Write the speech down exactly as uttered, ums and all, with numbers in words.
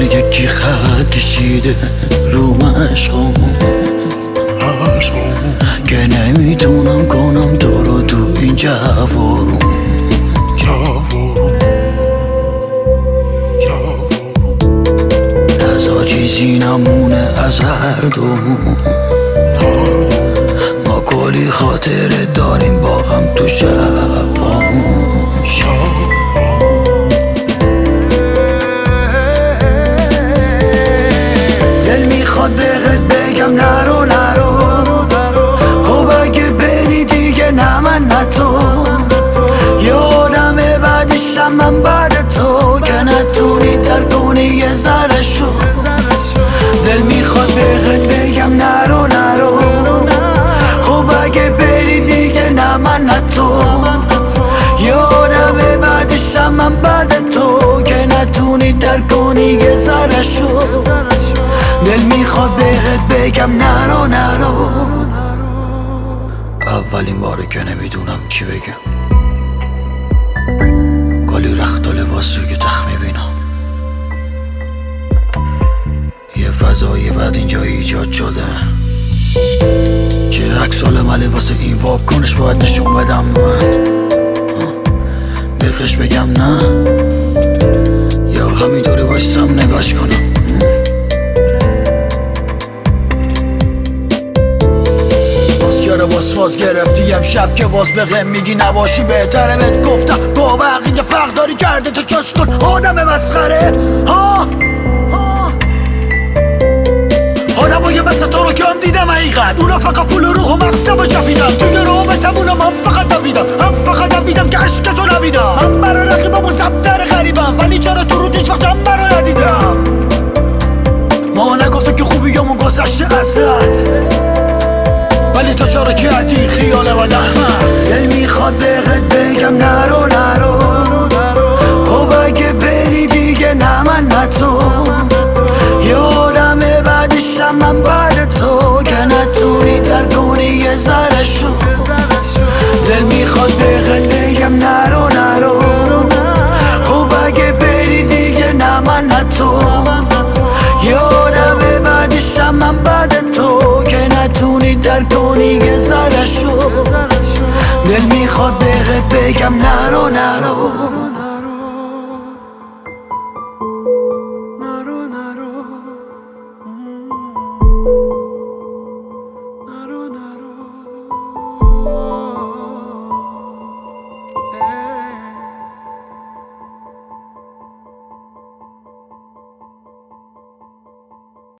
یکی خط کشیده رو مشقم که نمیتونم کنم تو رو تو این جوارم. نزا چیزی نمونه از هر دومون، ما کلی خاطره داریم با هم تو شبامون. دل میخواد بهت بگم نرو نرو، خب اگه بری دیگه نه من نه تو، یادم بعدشم من بعد تو که نتونی در کنی یه ذره شو. دل میخواد بهت بگم نرو نرو، خب اگه بری دیگه نه من نه تو، یادم بعدشم من بعد تو که نتونی در کنی یه ذره شو. دل میخواد بهت بگم نرو نرو، اولین باره که نمیدونم چی بگم، کلی رخت و لباسی که تخت میبینم، یه فضای بعد اینجا ایجاد شده، چه عکس عمله واسه این واکنش باید نشون بدم من، بخش بگم نه یا همینطوری وایستم نگاش کنم. باز فاز گرفتی امشب که باز بهم میگی نباشی بهتره، بهت گفتم با بقیه فرق داری کرده تو چش کن آدم مسخره ها ها. آدمای مثل تو رو کم دیدم حقیقت، اونا فقط پول روح و مقصد و جفیدم، توی رابطمون من فقط دویدم، من فقط دویدم که عشق تو نبیدم، من برای رقیبم و زبدر غریبم، ولی چرا تو رو هیچ وقت هم برا ندیدم. ما نگفتم که خوبیامون گذشته ازت، ولی تو چرا کردی خیال و دهمت. دل میخواد بهت بگم نرو نرو، خب اگه بری دیگه نه من نه تو، یادم بعدشم من بعد تو که نتونی در کنی یه ذره شو. دل میخواد بهت بگم نرو نرو، خب اگه بری دیگه نه من نه تو، یادم بعدشم من بعد تو که نتونی در کنی یه ذره شو. دل میخواد بهت بگم نرو نرو.